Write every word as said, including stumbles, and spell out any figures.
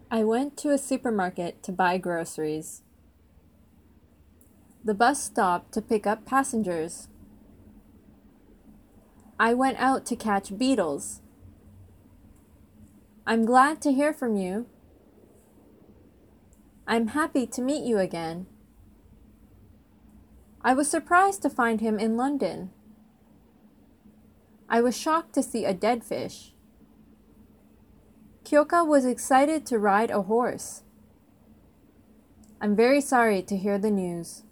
I went to a supermarket to buy groceries. The bus stopped to pick up passengers. I went out to catch beetles. I'm glad to hear from you. I'm happy to meet you again. I was surprised to find him in London. I was shocked to see a dead fish. Kyoka was excited to ride a horse. I'm very sorry to hear the news.